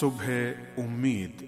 صبح امید۔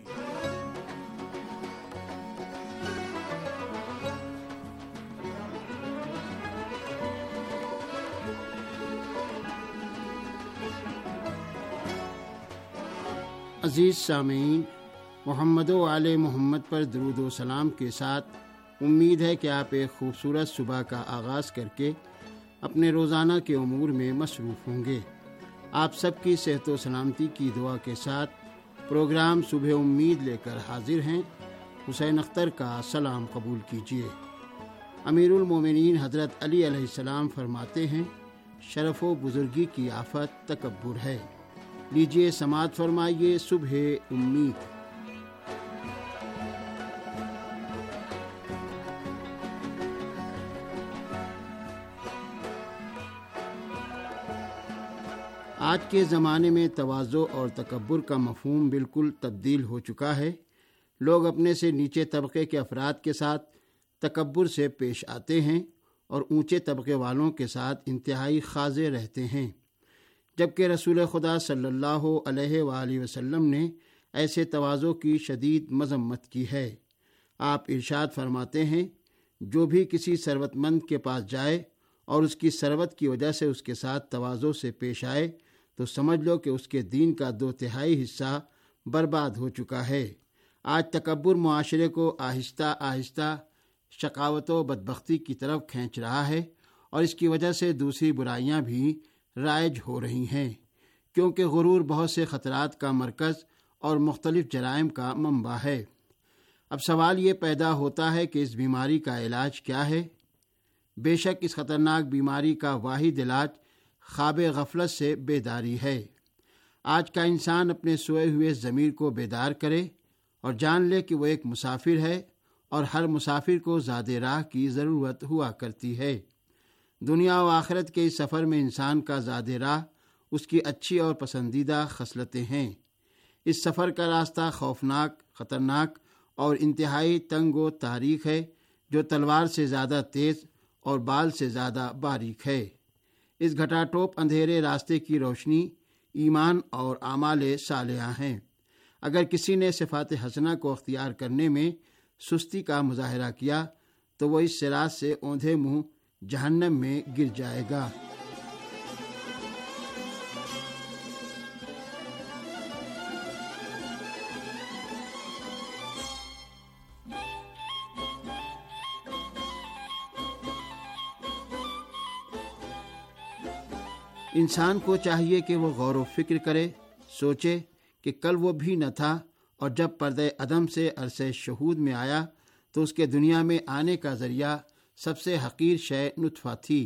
عزیز سامعین، محمد و آل محمد پر درود و سلام کے ساتھ امید ہے کہ آپ ایک خوبصورت صبح کا آغاز کر کے اپنے روزانہ کے امور میں مصروف ہوں گے۔ آپ سب کی صحت و سلامتی کی دعا کے ساتھ پروگرام صبح امید لے کر حاضر ہیں۔ حسین اختر کا سلام قبول کیجیے۔ امیر المومنین حضرت علی علیہ السلام فرماتے ہیں، شرف و بزرگی کی آفت تکبر ہے۔ لیجیے سماعت فرمائیے صبح امید۔ آج کے زمانے میں تواضع اور تکبر کا مفہوم بالکل تبدیل ہو چکا ہے۔ لوگ اپنے سے نیچے طبقے کے افراد کے ساتھ تکبر سے پیش آتے ہیں اور اونچے طبقے والوں کے ساتھ انتہائی خاضع رہتے ہیں، جبکہ رسول خدا صلی اللہ علیہ وآلہ وسلم نے ایسے تواضع کی شدید مذمت کی ہے۔ آپ ارشاد فرماتے ہیں، جو بھی کسی ثروت مند کے پاس جائے اور اس کی ثروت کی وجہ سے اس کے ساتھ تواضع سے پیش آئے تو سمجھ لو کہ اس کے دین کا 2/3 حصہ برباد ہو چکا ہے۔ آج تکبر معاشرے کو آہستہ آہستہ شقاوت و بدبختی کی طرف کھینچ رہا ہے، اور اس کی وجہ سے دوسری برائیاں بھی رائج ہو رہی ہیں، کیونکہ غرور بہت سے خطرات کا مرکز اور مختلف جرائم کا منبع ہے۔ اب سوال یہ پیدا ہوتا ہے کہ اس بیماری کا علاج کیا ہے؟ بے شک اس خطرناک بیماری کا واحد علاج خواب غفلت سے بیداری ہے۔ آج کا انسان اپنے سوئے ہوئے ضمیر کو بیدار کرے اور جان لے کہ وہ ایک مسافر ہے، اور ہر مسافر کو زاد راہ کی ضرورت ہوا کرتی ہے۔ دنیا و آخرت کے اس سفر میں انسان کا زاد راہ اس کی اچھی اور پسندیدہ خصلتیں ہیں۔ اس سفر کا راستہ خوفناک، خطرناک اور انتہائی تنگ و تاریک ہے، جو تلوار سے زیادہ تیز اور بال سے زیادہ باریک ہے۔ اس گھٹا ٹوپ اندھیرے راستے کی روشنی ایمان اور اعمال صالحہ ہیں۔ اگر کسی نے صفات حسنہ کو اختیار کرنے میں سستی کا مظاہرہ کیا تو وہ اس صراط سے اوندھے منہ جہنم میں گر جائے گا۔ انسان کو چاہیے کہ وہ غور و فکر کرے، سوچے کہ کل وہ بھی نہ تھا، اور جب پردہ عدم سے عرصہ شہود میں آیا تو اس کے دنیا میں آنے کا ذریعہ سب سے حقیر شے نطفہ تھی۔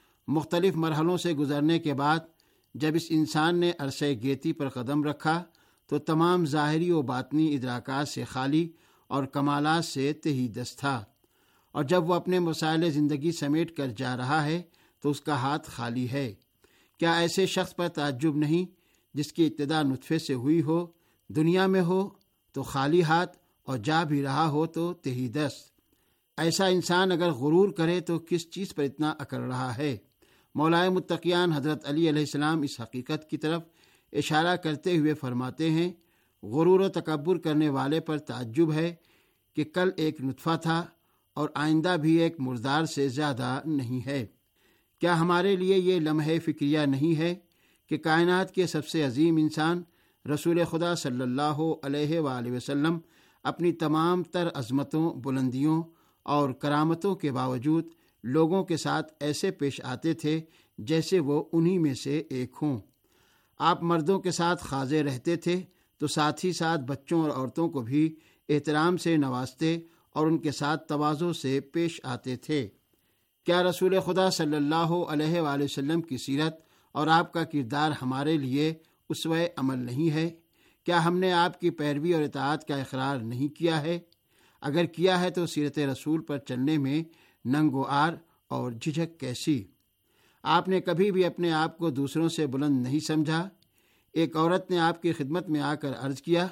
مختلف مرحلوں سے گزرنے کے بعد جب اس انسان نے عرصہ گیتی پر قدم رکھا تو تمام ظاہری و باطنی ادراکات سے خالی اور کمالات سے تہی دست تھا، اور جب وہ اپنے مسائل زندگی سمیٹ کر جا رہا ہے تو اس کا ہاتھ خالی ہے۔ کیا ایسے شخص پر تعجب نہیں جس کی ابتدا نطفے سے ہوئی ہو، دنیا میں ہو تو خالی ہاتھ، اور جا بھی رہا ہو تو تہی دست؟ ایسا انسان اگر غرور کرے تو کس چیز پر اتنا اکڑ رہا ہے؟ مولائے متقیان حضرت علی علیہ السلام اس حقیقت کی طرف اشارہ کرتے ہوئے فرماتے ہیں، غرور و تکبر کرنے والے پر تعجب ہے کہ کل ایک نطفہ تھا اور آئندہ بھی ایک مردار سے زیادہ نہیں ہے۔ کیا ہمارے لیے یہ لمحہ فکریہ نہیں ہے کہ کائنات کے سب سے عظیم انسان رسول خدا صلی اللہ علیہ وآلہ وسلم اپنی تمام تر عظمتوں، بلندیوں اور کرامتوں کے باوجود لوگوں کے ساتھ ایسے پیش آتے تھے جیسے وہ انہی میں سے ایک ہوں۔ آپ مردوں کے ساتھ خاضع رہتے تھے تو ساتھ ہی ساتھ بچوں اور عورتوں کو بھی احترام سے نوازتے اور ان کے ساتھ تواضع سے پیش آتے تھے۔ کیا رسول خدا صلی اللہ علیہ وآلہ وسلم کی سیرت اور آپ کا کردار ہمارے لیے اسوہ عمل نہیں ہے؟ کیا ہم نے آپ کی پیروی اور اطاعت کا اقرار نہیں کیا ہے؟ اگر کیا ہے تو سیرت رسول پر چلنے میں ننگ و عار اور جھجک کیسی؟ آپ نے کبھی بھی اپنے آپ کو دوسروں سے بلند نہیں سمجھا۔ ایک عورت نے آپ کی خدمت میں آ کر عرض کیا،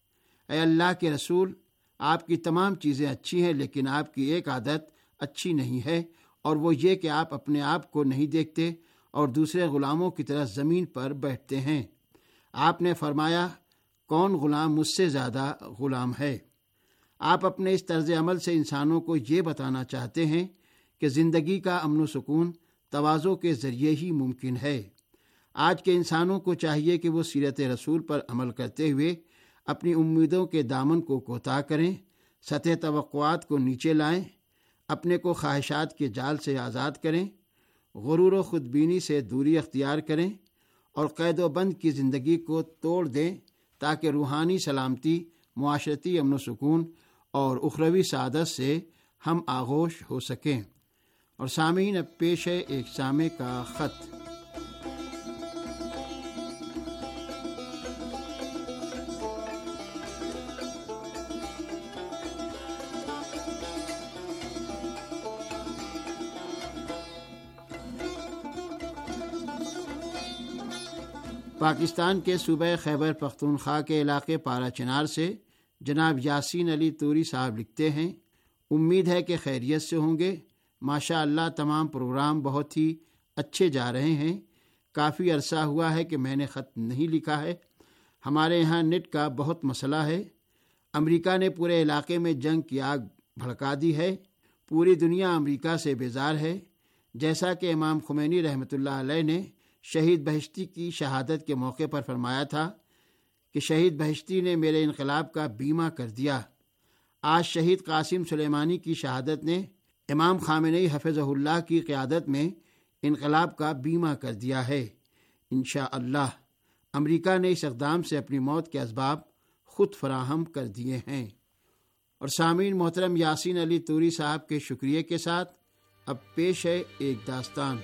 اے اللہ کے رسول، آپ کی تمام چیزیں اچھی ہیں لیکن آپ کی ایک عادت اچھی نہیں ہے، اور وہ یہ کہ آپ اپنے آپ کو نہیں دیکھتے اور دوسرے غلاموں کی طرح زمین پر بیٹھتے ہیں۔ آپ نے فرمایا، کون غلام مجھ سے زیادہ غلام ہے؟ آپ اپنے اس طرز عمل سے انسانوں کو یہ بتانا چاہتے ہیں کہ زندگی کا امن و سکون تواضع کے ذریعے ہی ممکن ہے۔ آج کے انسانوں کو چاہیے کہ وہ سیرت رسول پر عمل کرتے ہوئے اپنی امیدوں کے دامن کو کوتاہ کریں، سطح توقعات کو نیچے لائیں، اپنے کو خواہشات کے جال سے آزاد کریں، غرور و خودبینی سے دوری اختیار کریں اور قید و بند کی زندگی کو توڑ دیں تاکہ روحانی سلامتی، معاشرتی امن و سکون اور اخروی سعادت سے ہم آغوش ہو سکیں۔ اور سامعین، اب پیش ہے ایک سامع کا خط۔ پاکستان کے صوبہ خیبر پختونخوا کے علاقے پارا چنار سے جناب یاسین علی توری صاحب لکھتے ہیں، امید ہے کہ خیریت سے ہوں گے۔ ماشاء اللہ تمام پروگرام بہت ہی اچھے جا رہے ہیں۔ کافی عرصہ ہوا ہے کہ میں نے خط نہیں لکھا ہے۔ ہمارے یہاں نیٹ کا بہت مسئلہ ہے۔ امریکہ نے پورے علاقے میں جنگ کی آگ بھڑکا دی ہے۔ پوری دنیا امریکہ سے بیزار ہے۔ جیسا کہ امام خمینی رحمۃ اللہ علیہ نے شہید بہشتی کی شہادت کے موقع پر فرمایا تھا کہ شہید بہشتی نے میرے انقلاب کا بیمہ کر دیا۔ آج شہید قاسم سلیمانی کی شہادت نے امام خامنئی حفظہ اللہ کی قیادت میں انقلاب کا بیمہ کر دیا ہے۔ انشاءاللہ امریکہ نے اس اقدام سے اپنی موت کے اسباب خود فراہم کر دیے ہیں۔ اور سامعین، محترم یاسین علی توری صاحب کے شکریہ کے ساتھ اب پیش ہے ایک داستان۔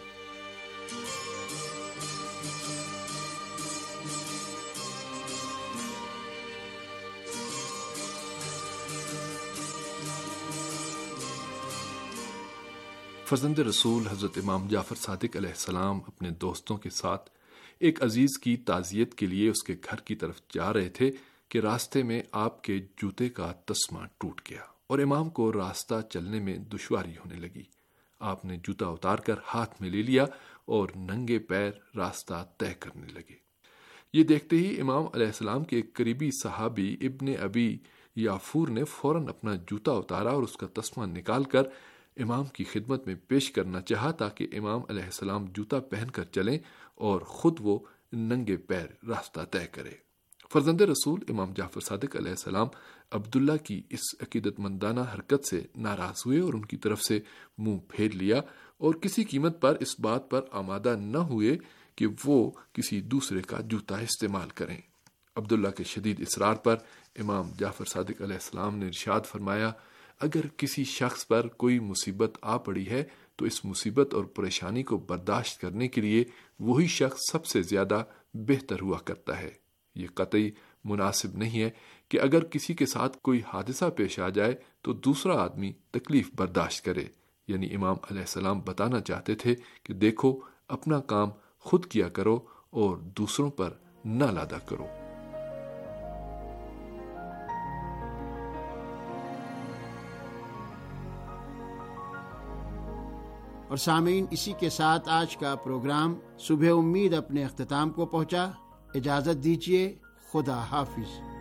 فرزند رسول حضرت امام جعفر صادق علیہ السلام اپنے دوستوں کے ساتھ ایک عزیز کی تعزیت کے لیے اس کے گھر کی طرف جا رہے تھے کہ راستے میں آپ کے جوتے کا تسمہ ٹوٹ گیا اور امام کو راستہ چلنے میں دشواری ہونے لگی۔ آپ نے جوتا اتار کر ہاتھ میں لے لیا اور ننگے پیر راستہ طے کرنے لگے۔ یہ دیکھتے ہی امام علیہ السلام کے ایک قریبی صحابی ابن ابی یافور نے فوراً اپنا جوتا اتارا اور اس کا تسمہ نکال کر امام کی خدمت میں پیش کرنا چاہا تاکہ امام علیہ السلام جوتا پہن کر چلیں اور خود وہ ننگے پیر راستہ طے کرے۔ فرزند رسول امام جعفر صادق علیہ السلام عبداللہ کی اس عقیدت مندانہ حرکت سے ناراض ہوئے اور ان کی طرف سے منہ پھیر لیا اور کسی قیمت پر اس بات پر آمادہ نہ ہوئے کہ وہ کسی دوسرے کا جوتا استعمال کریں۔ عبداللہ کے شدید اصرار پر امام جعفر صادق علیہ السلام نے ارشاد فرمایا، اگر کسی شخص پر کوئی مصیبت آ پڑی ہے تو اس مصیبت اور پریشانی کو برداشت کرنے کے لیے وہی شخص سب سے زیادہ بہتر ہوا کرتا ہے۔ یہ قطعی مناسب نہیں ہے کہ اگر کسی کے ساتھ کوئی حادثہ پیش آ جائے تو دوسرا آدمی تکلیف برداشت کرے۔ یعنی امام علیہ السلام بتانا چاہتے تھے کہ دیکھو، اپنا کام خود کیا کرو اور دوسروں پر نہ لادا کرو۔ اور سامعین، اسی کے ساتھ آج کا پروگرام صبح امید اپنے اختتام کو پہنچا۔ اجازت دیجیے، خدا حافظ۔